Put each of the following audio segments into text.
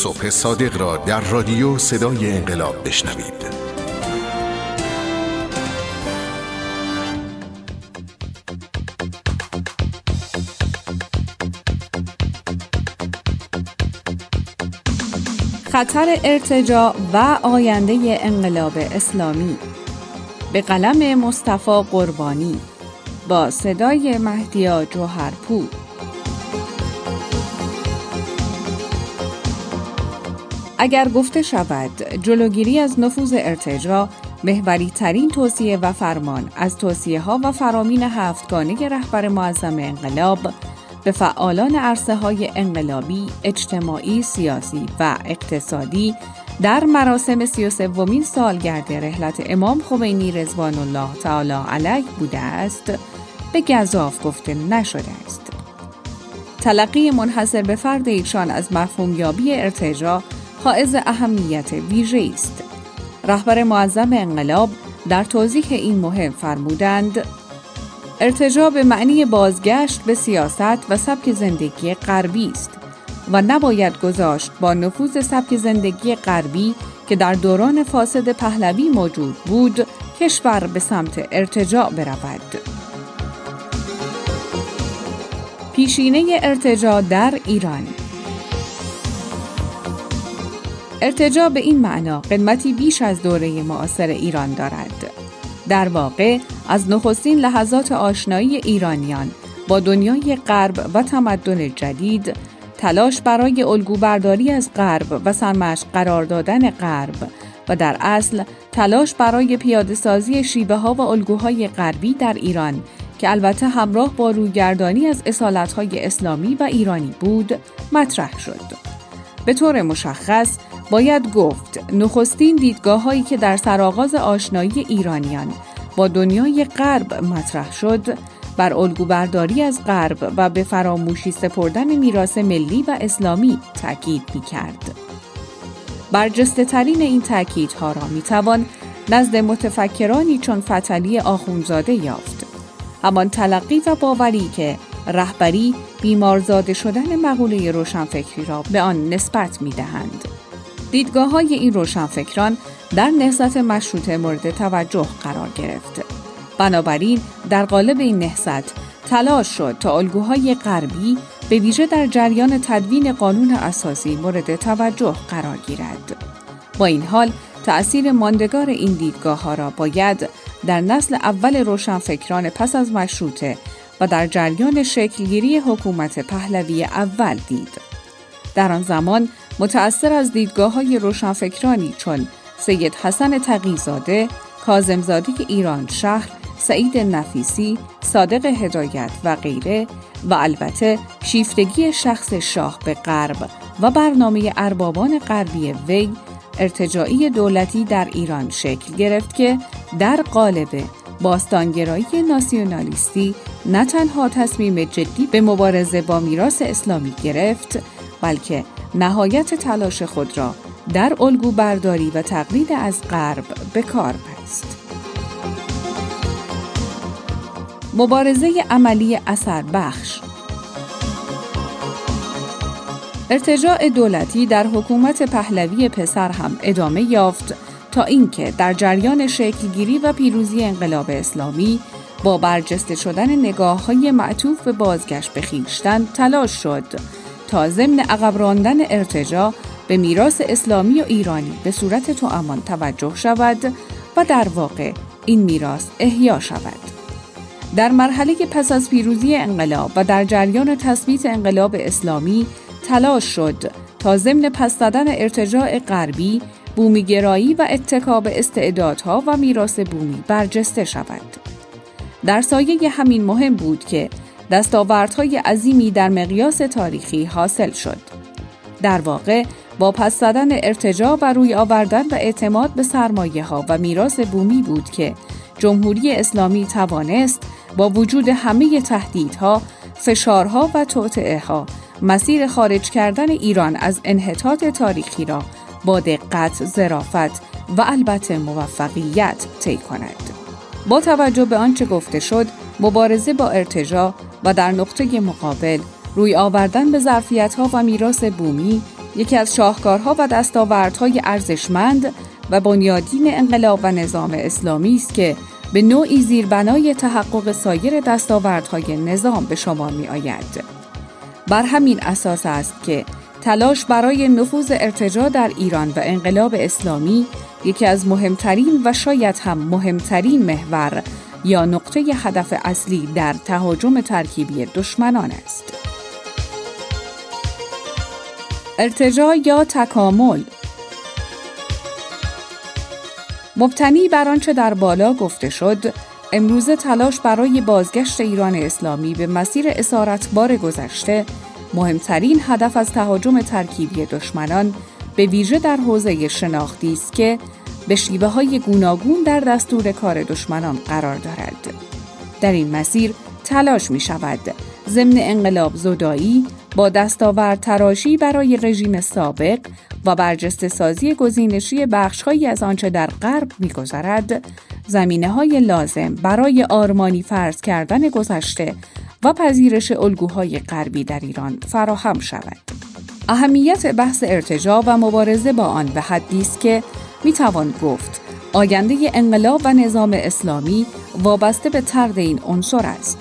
صبح صادق را در رادیو صدای انقلاب بشنوید. خطر ارتجاع و آینده انقلاب اسلامی، به قلم مصطفی قربانی، با صدای مهدی جوهرپور. اگر گفته شود جلوگیری از نفوذ ارتجاع محوری ترین توصیه و فرمان از توصیه ها و فرامین هفتگانه رهبر معظم انقلاب به فعالان عرصه های انقلابی، اجتماعی، سیاسی و اقتصادی در مراسم 33مین سالگرد رحلت امام خمینی رضوان الله تعالی علیه بوده است، به گزاف گفته نشده است. تلقی منحصر به فرد ایشان از مفهومیابی ارتجاع حائز اهمیت ویژه‌ای است. رهبر معظم انقلاب در توضیح این مهم فرمودند: ارتجاع به معنی بازگشت به سیاست و سبک زندگی غربی است و نباید گذاشت با نفوذ سبک زندگی غربی که در دوران فاسد پهلوی موجود بود، کشور به سمت ارتجاع برود. پیشینه ارتجاع در ایران. ارتجاع به این معنا قدمتی بیش از دوره معاصر ایران دارد. در واقع از نخستین لحظات آشنایی ایرانیان با دنیای غرب و تمدن جدید، تلاش برای الگوبرداری از غرب و سرمشق قرار دادن غرب و در اصل تلاش برای پیاده‌سازی شیوه‌ها و الگوهای غربی در ایران که البته همراه با رویگردانی از اصالت‌های اسلامی و ایرانی بود، مطرح شد. به طور مشخص باید گفت نخستین دیدگاه‌هایی که در سرآغاز آشنایی ایرانیان با دنیای غرب مطرح شد، بر الگوبرداری از غرب و به فراموشی سپردن میراث ملی و اسلامی تاکید می‌کرد. برجسته‌ترین این تاکیدها را می‌توان نزد متفکرانی چون فتحعلی آخوندزاده یافت. همان تلقی و باوری که رهبری بیمارزاده شدن مقوله روشنفکری را به آن نسبت می‌دهند. دیدگاه‌های این روشنفکران در نهضت مشروطه مورد توجه قرار گرفت. بنابراین در قالب این نهضت تلاش شد تا الگوهای غربی به ویژه در جریان تدوین قانون اساسی مورد توجه قرار گیرد. با این حال تأثیر ماندگار این دیدگاه‌ها را باید در نسل اول روشنفکران پس از مشروطه و در جریان شکلگیری حکومت پهلوی اول دید. در آن زمان متأثر از دیدگاه‌های روشنفکرانی چون سید حسن تقی‌زاده، کاظم‌زاده ایرانشهر، سعید نفیسی، صادق هدایت و غیره و البته شیفتگی شخص شاه به غرب و برنامه اربابان غربی وی، ارتجاعی دولتی در ایران شکل گرفت که در قالب باستانگرایی ناسیونالیستی نه تنها تصمیم جدی به مبارزه با میراث اسلامی گرفت، بلکه نهایت تلاش خود را در الگوبرداری و تقلید از غرب به کار بست. مبارزه عملی اثربخش. ارتجاع دولتی در حکومت پهلوی پسر هم ادامه یافت تا اینکه در جریان شکلگیری و پیروزی انقلاب اسلامی با برجسته شدن نگاه‌های معطوف به بازگشت به خویشتن تلاش شد تا ضمن عقب راندن ارتجاع به میراث اسلامی و ایرانی به صورت توامان توجه شود و در واقع این میراث احیا شود. در مرحله پس از پیروزی انقلاب و در جریان تثبیت انقلاب اسلامی تلاش شد تا ضمن پس زدن ارتجاع غربی، بومیگرایی و اتکا به استعدادها و میراث بومی برجسته شود. در سایه همین مهم بود که دستاوردهای عظیمی در مقیاس تاریخی حاصل شد. در واقع با پس زدن ارتجاع و روی آوردن و اعتماد به سرمایه‌ها و میراث بومی بود که جمهوری اسلامی توانست با وجود همه تهدیدها، فشارها و توطئه‌ها مسیر خارج کردن ایران از انحطاط تاریخی را با دقت، ظرافت و البته موفقیت طی کند. با توجه به آنچه گفته شد، مبارزه با ارتجاع و در نقطه مقابل روی آوردن به ظرفیت‌ها و میراث بومی یکی از شاهکارها و دستاوردهای ارزشمند و بنیادین انقلاب و نظام اسلامی است که به نوعی زیربنای تحقق سایر دستاوردهای نظام به شمار می‌آید. بر همین اساس است که تلاش برای نفوذ ارتجاع در ایران و انقلاب اسلامی یکی از مهمترین و شاید هم مهمترین محور یا نقطه هدف اصلی در تهاجم ترکیبی دشمنان است. ارتجاع یا تکامل مبتنی بر آنچه در بالا گفته شد، امروزه تلاش برای بازگشت ایران اسلامی به مسیر اسارتبار گذشته مهمترین هدف از تهاجم ترکیبی دشمنان به ویژه در حوزه شناختی است که به شیوه‌های گوناگون در دستور کار دشمنان قرار دارد. در این مسیر تلاش می‌شود ضمن انقلاب زدایی با دستاورد تراشی برای رژیم سابق و برجسته سازی گزینشی بخش‌هایی از آنچه در غرب می‌گذرد، زمینه‌های لازم برای آرمانی فرض کردن گذشته و پذیرش الگوهای غربی در ایران فراهم شود. اهمیت بحث ارتجاع و مبارزه با آن به حدی است که می‌توان گفت آینده انقلاب و نظام اسلامی وابسته به طرد این عنصر است.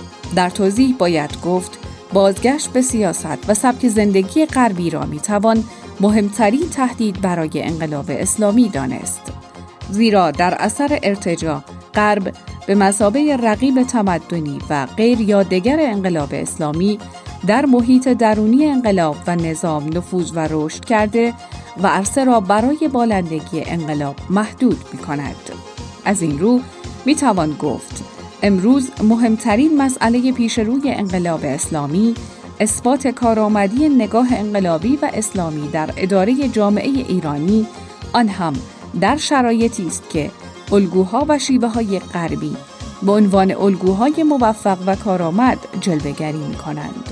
در توضیح باید گفت بازگشت به سیاست و سبک زندگی غربی را می‌توان مهمترین تهدید برای انقلاب اسلامی دانست. زیرا در اثر ارتجاع غرب به مثابه رقیب تمدنی و غیر یادگر انقلاب اسلامی در محیط درونی انقلاب و نظام نفوذ و رشد کرده و عرصه را برای بالندگی انقلاب محدود می‌کند. از این رو می‌توان گفت امروز مهمترین مسئله پیشروی انقلاب اسلامی اثبات کارآمدی نگاه انقلابی و اسلامی در اداره جامعه ایرانی، آن هم در شرایطی است که الگوها و شیوه‌های غربی به عنوان الگوهای موفق و کارآمد جلوه‌گری می‌کنند.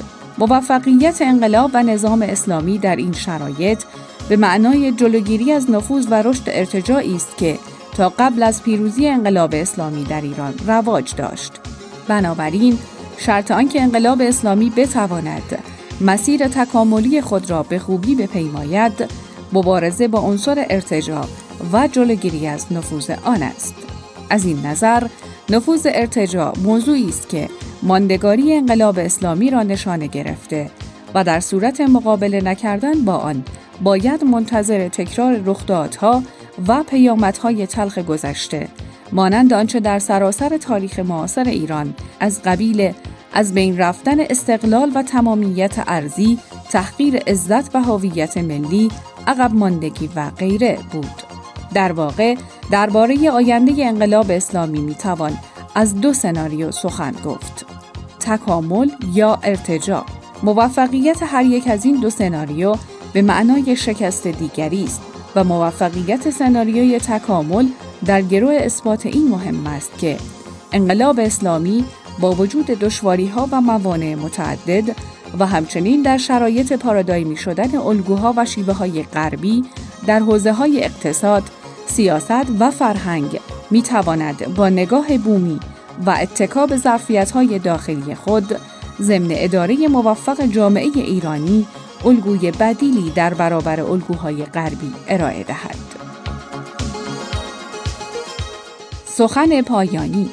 موفقیت انقلاب و نظام اسلامی در این شرایط به معنای جلوگیری از نفوذ و رشد ارتجاعی است که تا قبل از پیروزی انقلاب اسلامی در ایران رواج داشت. بنابراین شرط آنکه انقلاب اسلامی بتواند مسیر تکاملی خود را به خوبی بپیماید، مبارزه با عنصر ارتجاع و جلوگیری از نفوذ آن است. از این نظر نفوذ ارتجاع موضوعی است که ماندگاری انقلاب اسلامی را نشانه گرفته و در صورت مقابله نکردن با آن باید منتظر تکرار رخدادها و پیامدهای تلخ گذشته مانند آنچه در سراسر تاریخ معاصر ایران از قبیل از بین رفتن استقلال و تمامیت ارضی، تحقیر عزت و هویت ملی، عقب ماندگی و غیره بود. در واقع درباره آینده انقلاب اسلامی میتوان از دو سناریو سخن گفت: تکامل یا ارتجاع. موفقیت هر یک از این دو سناریو به معنای شکست دیگری است و موفقیت سناریوی تکامل در گرو اثبات این مهم است که انقلاب اسلامی با وجود دشواری‌ها و موانع متعدد و همچنین در شرایط پارادایمی شدن الگوها و شیوه‌های غربی در حوزه‌های اقتصاد، سیاست و فرهنگ می‌تواند با نگاه بومی و اتکا به ظرفیت‌های داخلی خود ضمن اداره موفق جامعه ایرانی الگوی بدیلی در برابر الگوهای غربی ارائه دهد. سخن پایانی.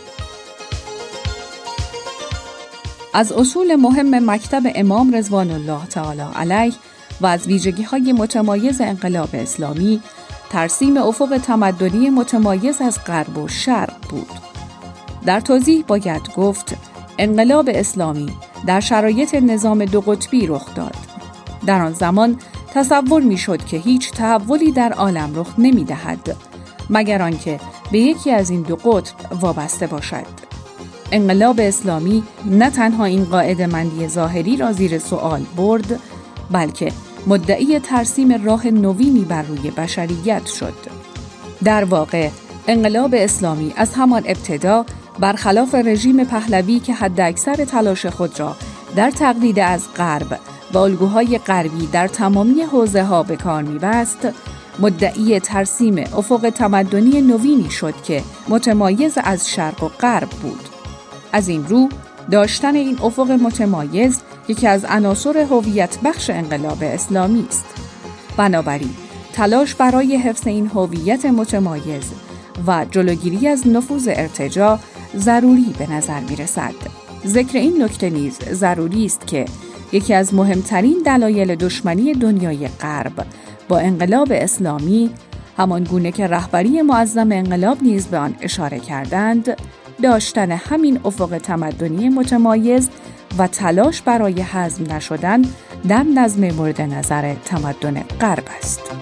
از اصول مهم مکتب امام رضوان الله تعالی علیه و از ویژگی‌های متمایز انقلاب اسلامی، ترسیم افق تمدنی متمایز از غرب و شرق بود. در توضیح باید گفت انقلاب اسلامی در شرایط نظام دو قطبی رخ داد. در آن زمان تصور می‌شد که هیچ تحولی در عالم رخ نمی‌دهد مگر آنکه به یکی از این دو قطب وابسته باشد. انقلاب اسلامی نه تنها این قاعده‌مندی ظاهری را زیر سؤال برد، بلکه مدعی ترسیم راه نوینی بر روی بشریت شد. در واقع انقلاب اسلامی از همان ابتدا برخلاف رژیم پهلوی که حداکثر تلاش خود را در تقلید از غرب و الگوهای غربی در تمامی حوزه‌ها به کار می‌بست، مدعی ترسیم افق تمدنی نوینی شد که متمایز از شرق و غرب بود. از این رو داشتن این افق متمایز یکی از عناصر هویت بخش انقلاب اسلامی است. بنابراین تلاش برای حفظ این هویت متمایز و جلوگیری از نفوذ ارتجاع ضروری به نظر می‌رسد. ذکر این نکته نیز ضروری است که یکی از مهمترین دلایل دشمنی دنیای غرب با انقلاب اسلامی، همان گونه که رهبری معظم انقلاب نیز به آن اشاره کردند، داشتن همین افق تمدنی متمایز و تلاش برای هضم نشدن در نظم مورد نظر تمدن غرب است.